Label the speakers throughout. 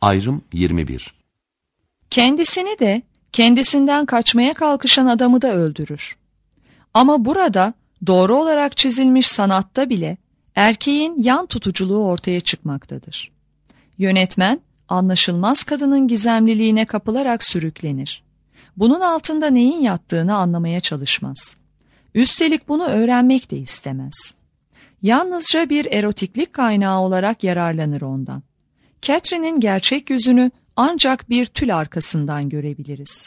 Speaker 1: Ayrım 21.
Speaker 2: Kendisini de, kendisinden kaçmaya kalkışan adamı da öldürür. Ama burada doğru olarak çizilmiş sanatta bile erkeğin yan tutuculuğu ortaya çıkmaktadır. Yönetmen, anlaşılmaz kadının gizemliliğine kapılarak sürüklenir. Bunun altında neyin yattığını anlamaya çalışmaz. Üstelik bunu öğrenmek de istemez. Yalnızca bir erotiklik kaynağı olarak yararlanır ondan. Catherine'in gerçek yüzünü ancak bir tül arkasından görebiliriz.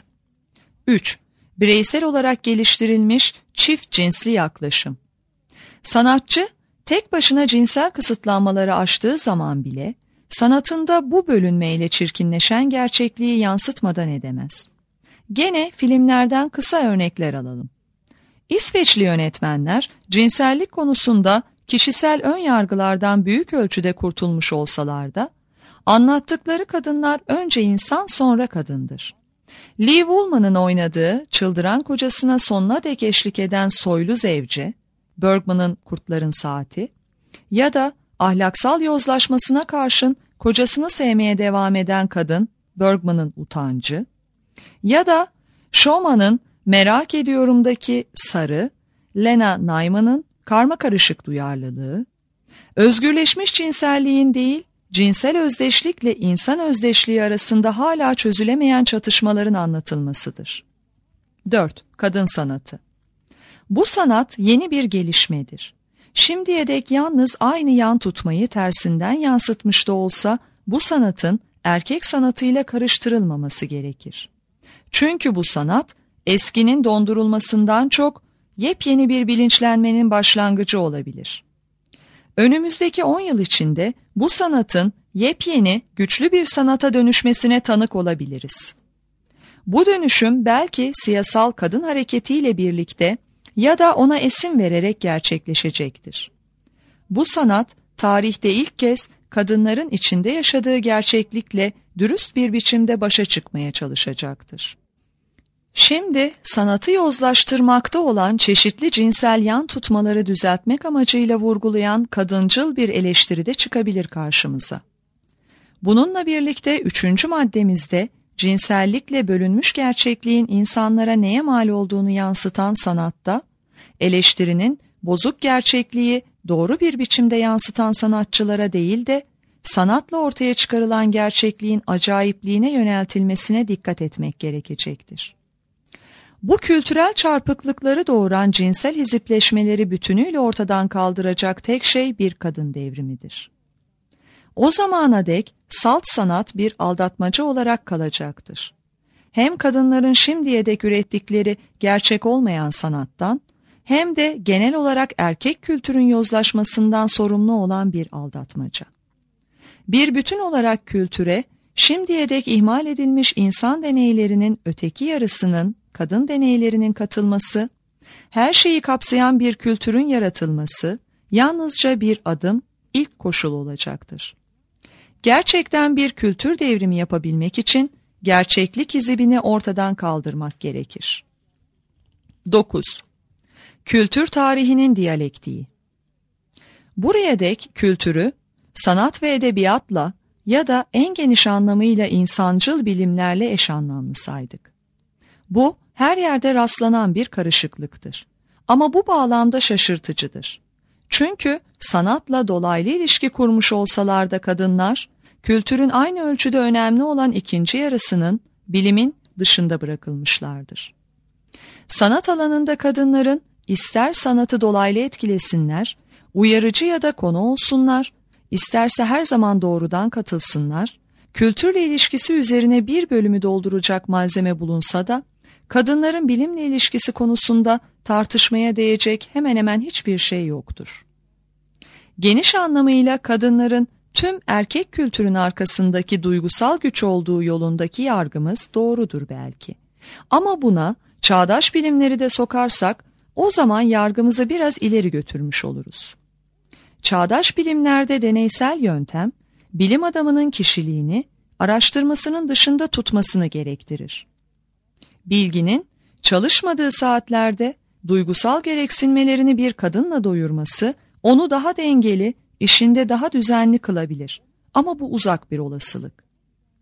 Speaker 2: 3. Bireysel olarak geliştirilmiş çift cinsli yaklaşım. Sanatçı, tek başına cinsel kısıtlanmaları aştığı zaman bile, sanatında bu bölünmeyle çirkinleşen gerçekliği yansıtmadan edemez. Gene filmlerden kısa örnekler alalım. İsveçli yönetmenler, cinsellik konusunda kişisel ön yargılardan büyük ölçüde kurtulmuş olsalar da, anlattıkları kadınlar önce insan sonra kadındır. Lee Woolman'ın oynadığı çıldıran kocasına sonuna dek eşlik eden soylu zevce, Bergman'ın Kurtların Saati ya da ahlaksal yozlaşmasına karşın kocasını sevmeye devam eden kadın, Bergman'ın Utancı ya da Schauman'ın Merak Ediyorum'daki Sarı, Lena Neyman'ın Karmakarışık Duyarlılığı, özgürleşmiş cinselliğin değil, cinsel özdeşlikle insan özdeşliği arasında hala çözülemeyen çatışmaların anlatılmasıdır. 4. Kadın sanatı. Bu sanat yeni bir gelişmedir. Şimdiye dek yalnız aynı yan tutmayı tersinden yansıtmış da olsa bu sanatın erkek sanatıyla karıştırılmaması gerekir. Çünkü bu sanat eskinin dondurulmasından çok yepyeni bir bilinçlenmenin başlangıcı olabilir. Önümüzdeki 10 yıl içinde bu sanatın yepyeni, güçlü bir sanata dönüşmesine tanık olabiliriz. Bu dönüşüm belki siyasal kadın hareketiyle birlikte ya da ona esin vererek gerçekleşecektir. Bu sanat, tarihte ilk kez kadınların içinde yaşadığı gerçeklikle dürüst bir biçimde başa çıkmaya çalışacaktır. Şimdi sanatı yozlaştırmakta olan çeşitli cinsel yan tutmaları düzeltmek amacıyla vurgulayan kadıncıl bir eleştiri de çıkabilir karşımıza. Bununla birlikte 3. maddemizde cinsellikle bölünmüş gerçekliğin insanlara neye mal olduğunu yansıtan sanatta, eleştirinin bozuk gerçekliği doğru bir biçimde yansıtan sanatçılara değil de sanatla ortaya çıkarılan gerçekliğin acayipliğine yöneltilmesine dikkat etmek gerekecektir. Bu kültürel çarpıklıkları doğuran cinsel hizipleşmeleri bütünüyle ortadan kaldıracak tek şey bir kadın devrimidir. O zamana dek salt sanat bir aldatmaca olarak kalacaktır. Hem kadınların şimdiye dek ürettikleri gerçek olmayan sanattan, hem de genel olarak erkek kültürün yozlaşmasından sorumlu olan bir aldatmaca. Bir bütün olarak kültüre, şimdiye dek ihmal edilmiş insan deneylerinin öteki yarısının, kadın deneylerinin katılması, her şeyi kapsayan bir kültürün yaratılması, yalnızca bir adım, ilk koşul olacaktır. Gerçekten bir kültür devrimi yapabilmek için, gerçeklik hizibini ortadan kaldırmak gerekir. 9. Kültür tarihinin diyalektiği. Buraya dek kültürü, sanat ve edebiyatla ya da en geniş anlamıyla insancıl bilimlerle eş anlamlı saydık. Bu, her yerde rastlanan bir karışıklıktır. Ama bu bağlamda şaşırtıcıdır. Çünkü sanatla dolaylı ilişki kurmuş olsalar da kadınlar, kültürün aynı ölçüde önemli olan ikinci yarısının bilimin dışında bırakılmışlardır. Sanat alanında kadınların ister sanatı dolaylı etkilesinler, uyarıcı ya da konu olsunlar, isterse her zaman doğrudan katılsınlar, kültürle ilişkisi üzerine bir bölümü dolduracak malzeme bulunsa da, kadınların bilimle ilişkisi konusunda tartışmaya değecek hemen hemen hiçbir şey yoktur. Geniş anlamıyla kadınların tüm erkek kültürün arkasındaki duygusal güç olduğu yolundaki yargımız doğrudur belki. Ama buna çağdaş bilimleri de sokarsak o zaman yargımızı biraz ileri götürmüş oluruz. Çağdaş bilimlerde deneysel yöntem, bilim adamının kişiliğini araştırmasının dışında tutmasını gerektirir. Bilginin çalışmadığı saatlerde duygusal gereksinmelerini bir kadınla doyurması onu daha dengeli, işinde daha düzenli kılabilir. Ama bu uzak bir olasılık.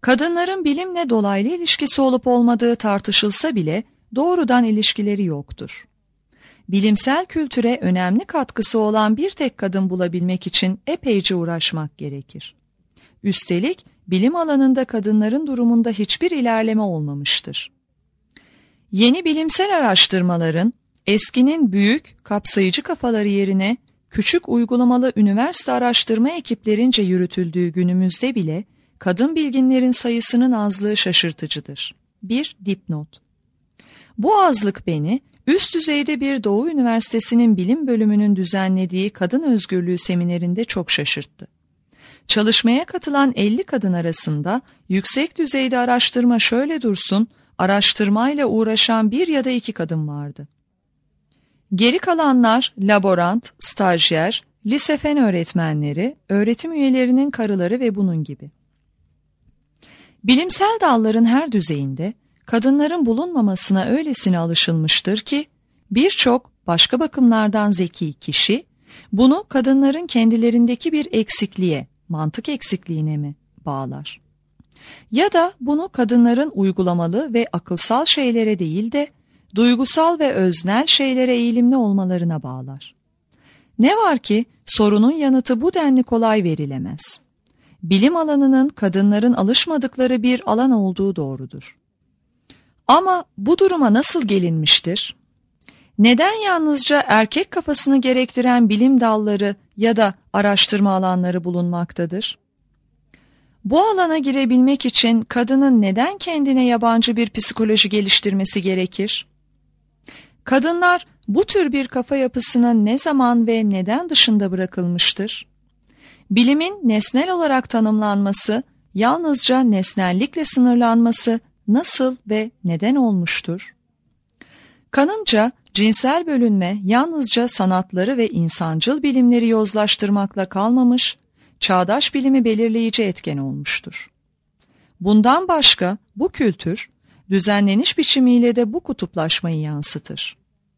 Speaker 2: Kadınların bilimle dolaylı ilişkisi olup olmadığı tartışılsa bile doğrudan ilişkileri yoktur. Bilimsel kültüre önemli katkısı olan bir tek kadın bulabilmek için epeyce uğraşmak gerekir. Üstelik bilim alanında kadınların durumunda hiçbir ilerleme olmamıştır. Yeni bilimsel araştırmaların eskinin büyük, kapsayıcı kafaları yerine küçük uygulamalı üniversite araştırma ekiplerince yürütüldüğü günümüzde bile kadın bilginlerin sayısının azlığı şaşırtıcıdır. Bir dipnot. Bu azlık beni üst düzeyde bir Doğu Üniversitesi'nin bilim bölümünün düzenlediği kadın özgürlüğü seminerinde çok şaşırttı. Çalışmaya katılan 50 kadın arasında yüksek düzeyde araştırma şöyle dursun, araştırmayla uğraşan 1 ya da 2 kadın vardı. Geri kalanlar laborant, stajyer, lise fen öğretmenleri, öğretim üyelerinin karıları ve bunun gibi. Bilimsel dalların her düzeyinde kadınların bulunmamasına öylesine alışılmıştır ki birçok başka bakımlardan zeki kişi bunu kadınların kendilerindeki bir eksikliğe, mantık eksikliğine mi bağlar? Ya da bunu kadınların uygulamalı ve akılsal şeylere değil de duygusal ve öznel şeylere eğilimli olmalarına bağlar. Ne var ki sorunun yanıtı bu denli kolay verilemez. Bilim alanının kadınların alışmadıkları bir alan olduğu doğrudur. Ama bu duruma nasıl gelinmiştir? Neden yalnızca erkek kafasını gerektiren bilim dalları ya da araştırma alanları bulunmaktadır? Bu alana girebilmek için kadının neden kendine yabancı bir psikoloji geliştirmesi gerekir? Kadınlar bu tür bir kafa yapısının ne zaman ve neden dışında bırakılmıştır? Bilimin nesnel olarak tanımlanması, yalnızca nesnellikle sınırlanması nasıl ve neden olmuştur? Kanımca cinsel bölünme yalnızca sanatları ve insancıl bilimleri yozlaştırmakla kalmamış, çağdaş bilimi belirleyici etken olmuştur. Bundan başka bu kültür, düzenleniş biçimiyle de bu kutuplaşmayı yansıtır.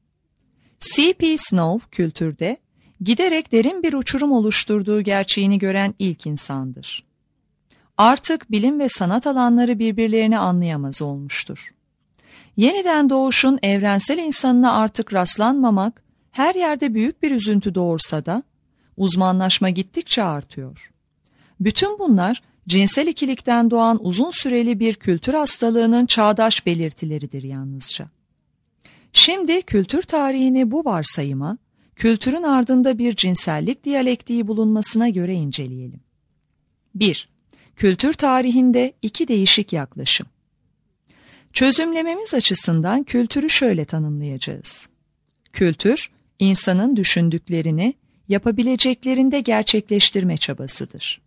Speaker 2: C.P. Snow kültürde giderek derin bir uçurum oluşturduğu gerçeğini gören ilk insandır. Artık bilim ve sanat alanları birbirlerini anlayamaz olmuştur. Yeniden doğuşun evrensel insanına artık rastlanmamak her yerde büyük bir üzüntü doğursa da uzmanlaşma gittikçe artıyor. Bütün bunlar cinsel ikilikten doğan uzun süreli bir kültür hastalığının çağdaş belirtileridir yalnızca. Şimdi kültür tarihini bu varsayıma, kültürün ardında bir cinsellik diyalektiği bulunmasına göre inceleyelim. 1. Kültür tarihinde 2 değişik yaklaşım. Çözümlememiz açısından kültürü şöyle tanımlayacağız. Kültür, insanın düşündüklerini yapabileceklerinde gerçekleştirme çabasıdır.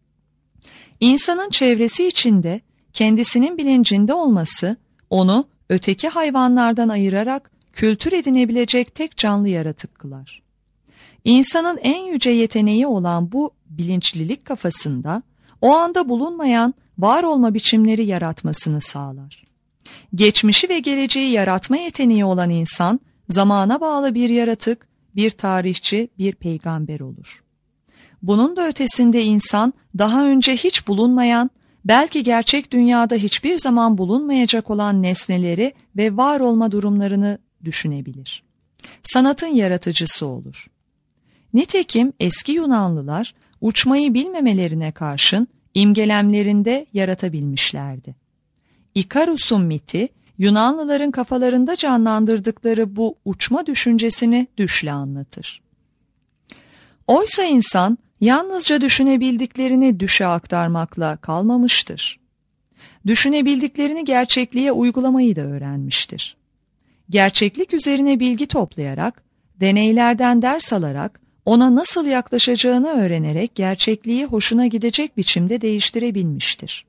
Speaker 2: İnsanın çevresi içinde kendisinin bilincinde olması, onu öteki hayvanlardan ayırarak kültür edinebilecek tek canlı yaratık kılar. İnsanın en yüce yeteneği olan bu bilinçlilik kafasında, o anda bulunmayan var olma biçimleri yaratmasını sağlar. Geçmişi ve geleceği yaratma yeteneği olan insan, zamana bağlı bir yaratık, bir tarihçi, bir peygamber olur. Bunun da ötesinde insan, daha önce hiç bulunmayan, belki gerçek dünyada hiçbir zaman bulunmayacak olan nesneleri ve var olma durumlarını düşünebilir. Sanatın yaratıcısı olur. Nitekim eski Yunanlılar, uçmayı bilmemelerine karşın imgelemlerinde yaratabilmişlerdi. İkarus'un miti, Yunanlıların kafalarında canlandırdıkları bu uçma düşüncesini düşle anlatır. Oysa insan yalnızca düşünebildiklerini düşe aktarmakla kalmamıştır. Düşünebildiklerini gerçekliğe uygulamayı da öğrenmiştir. Gerçeklik üzerine bilgi toplayarak, deneylerden ders alarak, ona nasıl yaklaşacağını öğrenerek gerçekliği hoşuna gidecek biçimde değiştirebilmiştir.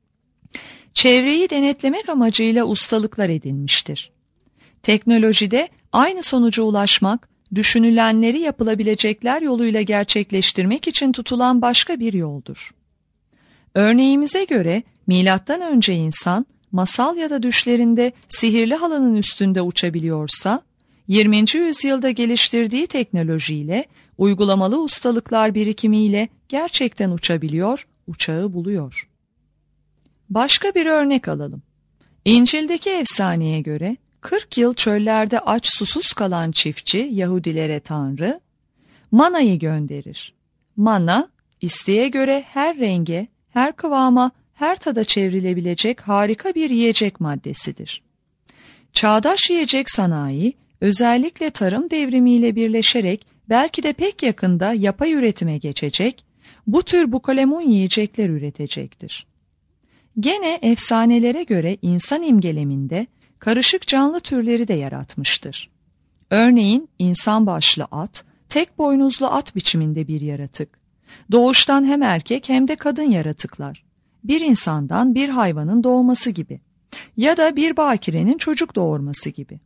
Speaker 2: Çevreyi denetlemek amacıyla ustalıklar edinmiştir. Teknolojide aynı sonuca ulaşmak, düşünülenleri yapılabilecekler yoluyla gerçekleştirmek için tutulan başka bir yoldur. Örneğimize göre M.Ö. insan, masal ya da düşlerinde sihirli halının üstünde uçabiliyorsa, 20. yüzyılda geliştirdiği teknolojiyle, uygulamalı ustalıklar birikimiyle gerçekten uçabiliyor, uçağı buluyor. Başka bir örnek alalım. İncil'deki efsaneye göre 40 yıl çöllerde aç susuz kalan çiftçi Yahudilere Tanrı manayı gönderir. Mana, isteğe göre her renge, her kıvama, her tada çevrilebilecek harika bir yiyecek maddesidir. Çağdaş yiyecek sanayi, özellikle tarım devrimiyle birleşerek belki de pek yakında yapay üretime geçecek, bu tür bukalemun yiyecekler üretecektir. Gene efsanelere göre insan imgeleminde karışık canlı türleri de yaratmıştır. Örneğin insan başlı at, tek boynuzlu at biçiminde bir yaratık. Doğuştan hem erkek hem de kadın yaratıklar. Bir insandan bir hayvanın doğması gibi. Ya da bir bakirenin çocuk doğurması gibi.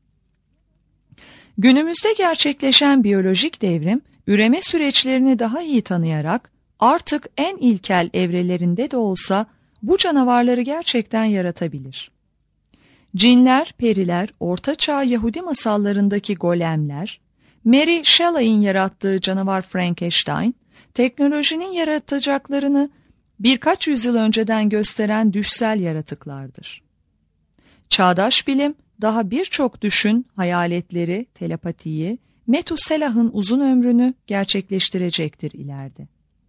Speaker 2: Günümüzde gerçekleşen biyolojik devrim, üreme süreçlerini daha iyi tanıyarak artık en ilkel evrelerinde de olsa bu canavarları gerçekten yaratabilir. Cinler, periler, Ortaçağ Yahudi masallarındaki golemler, Mary Shelley'in yarattığı canavar Frankenstein, teknolojinin yaratacaklarını birkaç yüzyıl önceden gösteren düşsel yaratıklardır. Çağdaş bilim, daha birçok düşün, hayaletleri, telepatiyi, Metuselah'ın uzun ömrünü gerçekleştirecektir ileride.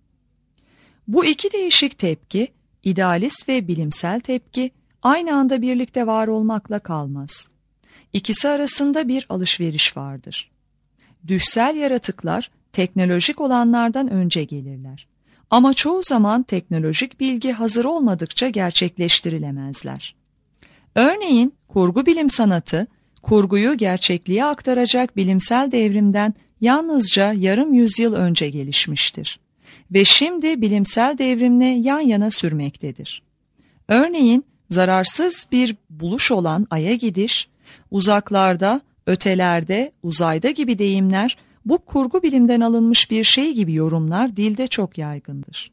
Speaker 2: Bu iki değişik tepki, idealist ve bilimsel tepki, aynı anda birlikte var olmakla kalmaz. İkisi arasında bir alışveriş vardır. Düşsel yaratıklar, teknolojik olanlardan önce gelirler. Ama çoğu zaman teknolojik bilgi hazır olmadıkça gerçekleştirilemezler. Örneğin kurgu bilim sanatı, kurguyu gerçekliğe aktaracak bilimsel devrimden yalnızca yarım yüzyıl önce gelişmiştir. Ve şimdi bilimsel devrimle yan yana sürmektedir. Örneğin zararsız bir buluş olan Ay'a gidiş, uzaklarda, ötelerde, uzayda gibi deyimler bu kurgu bilimden alınmış bir şey gibi yorumlar dilde çok yaygındır.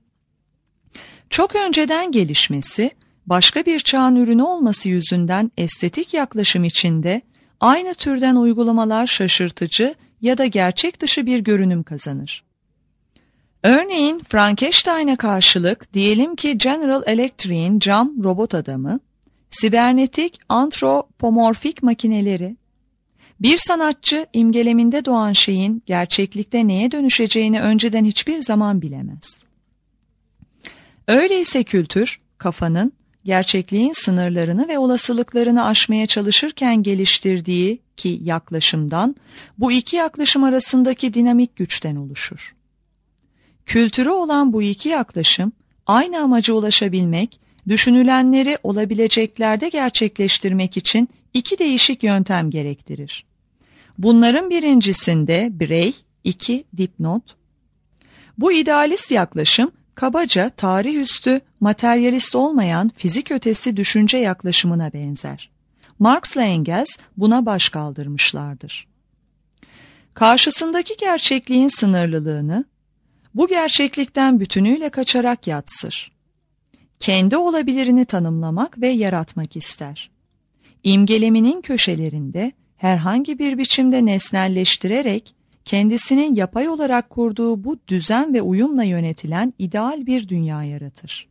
Speaker 2: Çok önceden gelişmesi, başka bir çağın ürünü olması yüzünden estetik yaklaşım içinde aynı türden uygulamalar şaşırtıcı ya da gerçek dışı bir görünüm kazanır. Örneğin Frankenstein'e karşılık diyelim ki General Electric'in cam robot adamı, sibernetik antropomorfik makineleri, bir sanatçı imgeleminde doğan şeyin gerçeklikte neye dönüşeceğini önceden hiçbir zaman bilemez. Öyleyse kültür, kafanın, gerçekliğin sınırlarını ve olasılıklarını aşmaya çalışırken geliştirdiği ki yaklaşımdan, bu iki yaklaşım arasındaki dinamik güçten oluşur. Kültürü olan bu iki yaklaşım, aynı amaca ulaşabilmek, düşünülenleri olabileceklerde gerçekleştirmek için iki değişik yöntem gerektirir. Bunların birincisinde birey, 2 dipnot. Bu idealist yaklaşım, kabaca tarih üstü, materyalist olmayan fizik ötesi düşünce yaklaşımına benzer. Marx'la Engels buna baş kaldırmışlardır. Karşısındaki gerçekliğin sınırlılığını, bu gerçeklikten bütünüyle kaçarak yatsır. Kendi olabilirini tanımlamak ve yaratmak ister. İmgeleminin köşelerinde herhangi bir biçimde nesnelleştirerek kendisinin yapay olarak kurduğu bu düzen ve uyumla yönetilen ideal bir dünya yaratır.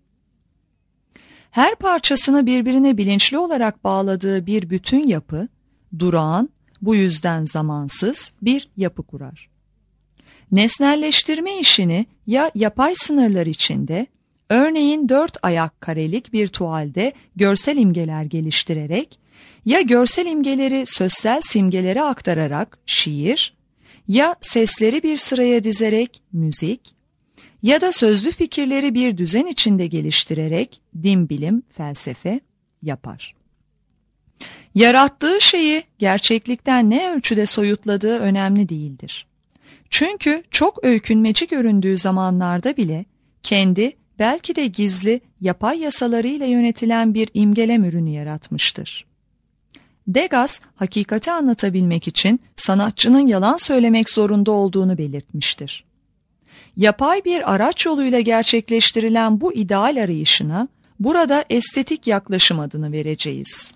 Speaker 2: Her parçasını birbirine bilinçli olarak bağladığı bir bütün yapı, durağan, bu yüzden zamansız bir yapı kurar. Nesnelleştirme işini ya yapay sınırlar içinde, örneğin 4 ayak karelik bir tuvalde görsel imgeler geliştirerek, ya görsel imgeleri sözsel simgelere aktararak şiir, ya sesleri bir sıraya dizerek müzik, ya da sözlü fikirleri bir düzen içinde geliştirerek din, bilim, felsefe yapar. Yarattığı şeyi gerçeklikten ne ölçüde soyutladığı önemli değildir. Çünkü çok öykünmeci göründüğü zamanlarda bile kendi belki de gizli yapay yasalarıyla yönetilen bir imgelem ürünü yaratmıştır. Degas, hakikati anlatabilmek için sanatçının yalan söylemek zorunda olduğunu belirtmiştir. Yapay bir araç yoluyla gerçekleştirilen bu ideal arayışına burada estetik yaklaşım adını vereceğiz.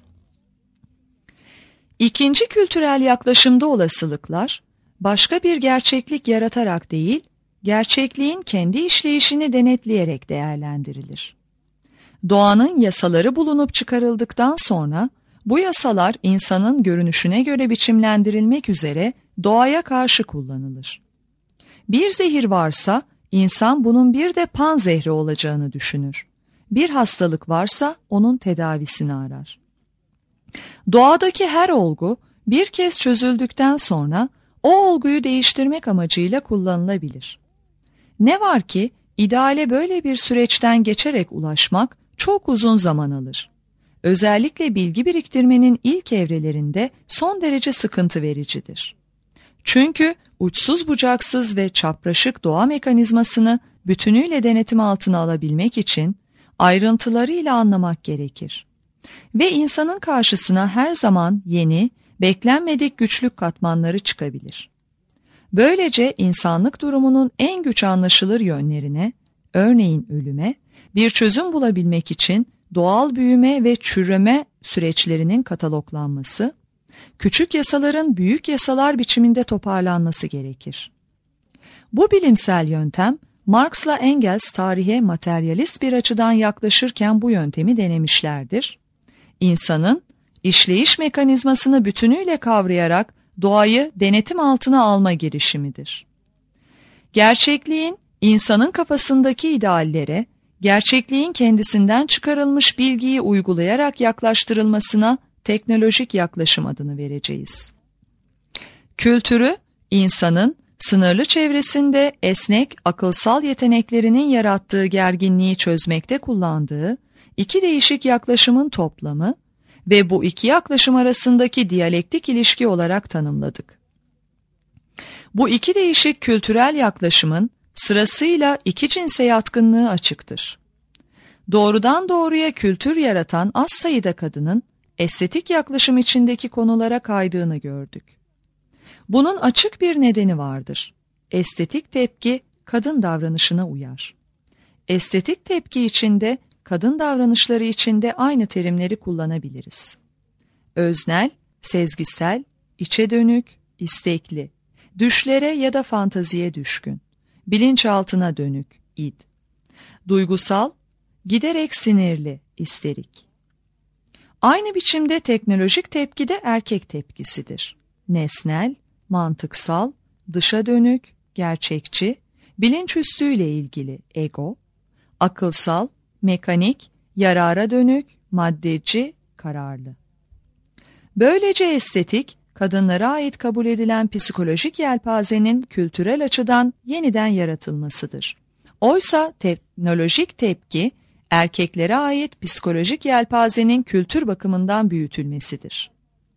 Speaker 2: İkinci kültürel yaklaşımda olasılıklar, başka bir gerçeklik yaratarak değil, gerçekliğin kendi işleyişini denetleyerek değerlendirilir. Doğanın yasaları bulunup çıkarıldıktan sonra bu yasalar insanın görünüşüne göre biçimlendirilmek üzere doğaya karşı kullanılır. Bir zehir varsa insan bunun bir de panzehri olacağını düşünür. Bir hastalık varsa onun tedavisini arar. Doğadaki her olgu bir kez çözüldükten sonra o olguyu değiştirmek amacıyla kullanılabilir. Ne var ki ideale böyle bir süreçten geçerek ulaşmak çok uzun zaman alır. Özellikle bilgi biriktirmenin ilk evrelerinde son derece sıkıntı vericidir. Çünkü uçsuz bucaksız ve çapraşık doğa mekanizmasını bütünüyle denetim altına alabilmek için ayrıntılarıyla anlamak gerekir. Ve insanın karşısına her zaman yeni, beklenmedik güçlük katmanları çıkabilir. Böylece insanlık durumunun en güç anlaşılır yönlerine, örneğin ölüme, bir çözüm bulabilmek için doğal büyüme ve çürüme süreçlerinin kataloglanması, küçük yasaların büyük yasalar biçiminde toparlanması gerekir. Bu bilimsel yöntem, Marx'la Engels tarihe materyalist bir açıdan yaklaşırken bu yöntemi denemişlerdir. İnsanın işleyiş mekanizmasını bütünüyle kavrayarak doğayı denetim altına alma girişimidir. Gerçekliğin insanın kafasındaki ideallere, gerçekliğin kendisinden çıkarılmış bilgiyi uygulayarak yaklaştırılmasına teknolojik yaklaşım adını vereceğiz. Kültürü, insanın sınırlı çevresinde esnek akılsal yeteneklerinin yarattığı gerginliği çözmekte kullandığı iki değişik yaklaşımın toplamı ve bu iki yaklaşım arasındaki diyalektik ilişki olarak tanımladık. Bu iki değişik kültürel yaklaşımın sırasıyla iki cinse yatkınlığı açıktır. Doğrudan doğruya kültür yaratan az sayıda kadının estetik yaklaşım içindeki konulara kaydığını gördük. Bunun açık bir nedeni vardır. Estetik tepki kadın davranışına uyar. Estetik tepki içinde kadın davranışları içinde aynı terimleri kullanabiliriz. Öznel, sezgisel, içe dönük, istekli, düşlere ya da fantaziye düşkün, bilinçaltına dönük, id. Duygusal, giderek sinirli, isterik. Aynı biçimde teknolojik tepki de erkek tepkisidir. Nesnel, mantıksal, dışa dönük, gerçekçi, bilinçüstüyle ilgili, ego, akılsal, mekanik, yarara dönük, maddeci, kararlı. Böylece estetik, kadınlara ait kabul edilen psikolojik yelpazenin kültürel açıdan yeniden yaratılmasıdır. Oysa teknolojik tepki, erkeklere ait psikolojik yelpazenin kültür bakımından büyütülmesidir.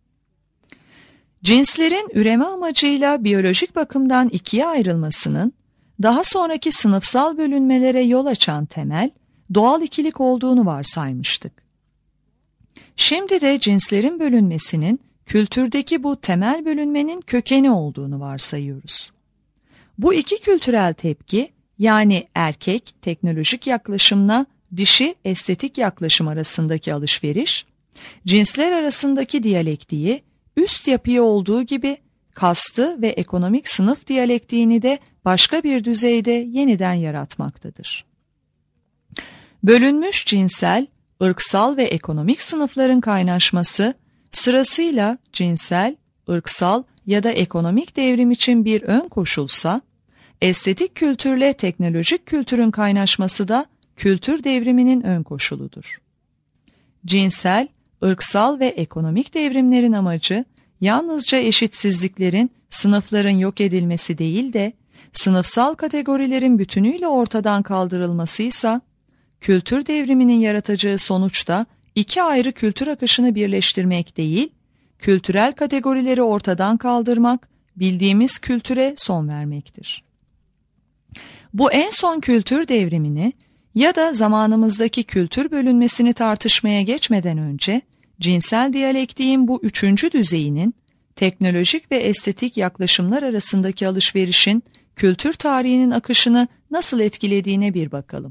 Speaker 2: Cinslerin üreme amacıyla biyolojik bakımdan ikiye ayrılmasının, daha sonraki sınıfsal bölünmelere yol açan temel, doğal ikilik olduğunu varsaymıştık. Şimdi de cinslerin bölünmesinin kültürdeki bu temel bölünmenin kökeni olduğunu varsayıyoruz. Bu iki kültürel tepki, yani erkek teknolojik yaklaşımla dişi estetik yaklaşım arasındaki alışveriş, cinsler arasındaki diyalektiği üst yapıya olduğu gibi kastı ve ekonomik sınıf diyalektiğini de başka bir düzeyde yeniden yaratmaktadır. Bölünmüş cinsel, ırksal ve ekonomik sınıfların kaynaşması sırasıyla cinsel, ırksal ya da ekonomik devrim için bir ön koşulsa, estetik kültürle teknolojik kültürün kaynaşması da kültür devriminin ön koşuludur. Cinsel, ırksal ve ekonomik devrimlerin amacı yalnızca eşitsizliklerin, sınıfların yok edilmesi değil de sınıfsal kategorilerin bütünüyle ortadan kaldırılmasıysa, kültür devriminin yaratacağı sonuçta iki ayrı kültür akışını birleştirmek değil, kültürel kategorileri ortadan kaldırmak, bildiğimiz kültüre son vermektir. Bu en son kültür devrimini ya da zamanımızdaki kültür bölünmesini tartışmaya geçmeden önce, cinsel diyalektiğin bu üçüncü düzeyinin, teknolojik ve estetik yaklaşımlar arasındaki alışverişin kültür tarihinin akışını nasıl etkilediğine bir bakalım.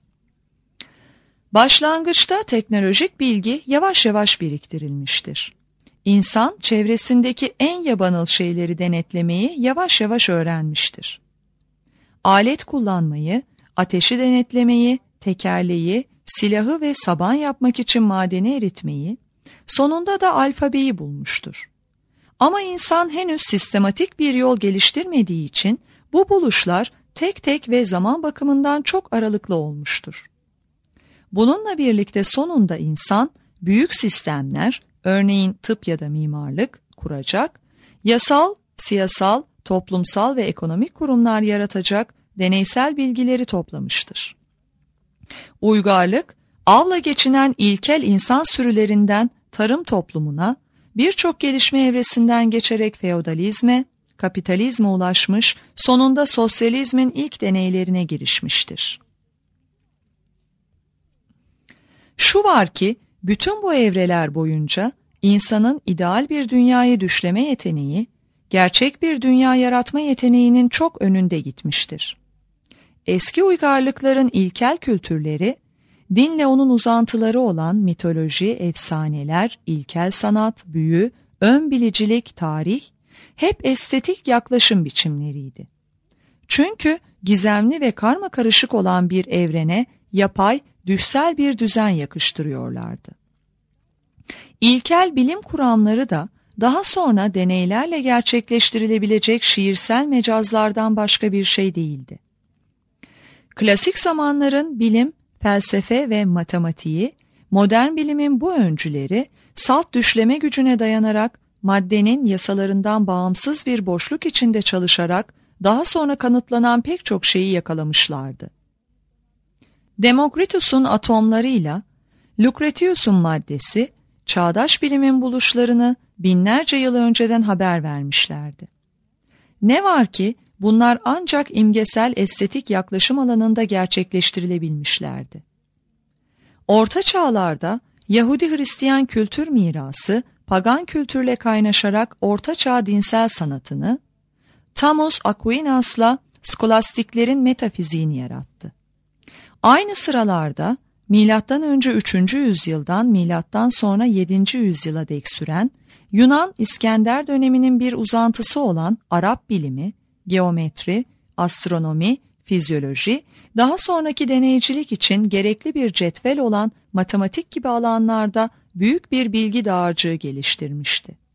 Speaker 2: Başlangıçta teknolojik bilgi yavaş yavaş biriktirilmiştir. İnsan çevresindeki en yabanıl şeyleri denetlemeyi yavaş yavaş öğrenmiştir. Alet kullanmayı, ateşi denetlemeyi, tekerleği, silahı ve saban yapmak için madeni eritmeyi, sonunda da alfabeyi bulmuştur. Ama insan henüz sistematik bir yol geliştirmediği için bu buluşlar tek tek ve zaman bakımından çok aralıklı olmuştur. Bununla birlikte sonunda insan büyük sistemler, örneğin tıp ya da mimarlık kuracak, yasal, siyasal, toplumsal ve ekonomik kurumlar yaratacak deneysel bilgileri toplamıştır. Uygarlık, avla geçinen ilkel insan sürülerinden tarım toplumuna, birçok gelişme evresinden geçerek feodalizme, kapitalizme ulaşmış, sonunda sosyalizmin ilk deneylerine girişmiştir. Şu var ki, bütün bu evreler boyunca insanın ideal bir dünyayı düşleme yeteneği, gerçek bir dünya yaratma yeteneğinin çok önünde gitmiştir. Eski uygarlıkların ilkel kültürleri, dinle onun uzantıları olan mitoloji, efsaneler, ilkel sanat, büyü, ön bilicilik, tarih, hep estetik yaklaşım biçimleriydi. Çünkü gizemli ve karmakarışık olan bir evrene yapay, düşsel bir düzen yakıştırıyorlardı. İlkel bilim kuramları da daha sonra deneylerle gerçekleştirilebilecek şiirsel mecazlardan başka bir şey değildi. Klasik zamanların bilim, felsefe ve matematiği, modern bilimin bu öncüleri salt düşleme gücüne dayanarak maddenin yasalarından bağımsız bir boşluk içinde çalışarak daha sonra kanıtlanan pek çok şeyi yakalamışlardı. Demokritus'un atomlarıyla Lucretius'un maddesi, çağdaş bilimin buluşlarını binlerce yıl önceden haber vermişlerdi. Ne var ki bunlar ancak imgesel estetik yaklaşım alanında gerçekleştirilebilmişlerdi. Orta çağlarda Yahudi-Hristiyan kültür mirası, pagan kültürle kaynaşarak Orta Çağ dinsel sanatını, Thomas Aquinas'la skolastiklerin metafiziğini yarattı. Aynı sıralarda M.Ö. 3. yüzyıldan M.Ö. 7. yüzyıla dek süren Yunan İskender döneminin bir uzantısı olan Arap bilimi, geometri, astronomi, fizyoloji, daha sonraki deneycilik için gerekli bir cetvel olan matematik gibi alanlarda büyük bir bilgi dağarcığı geliştirmişti.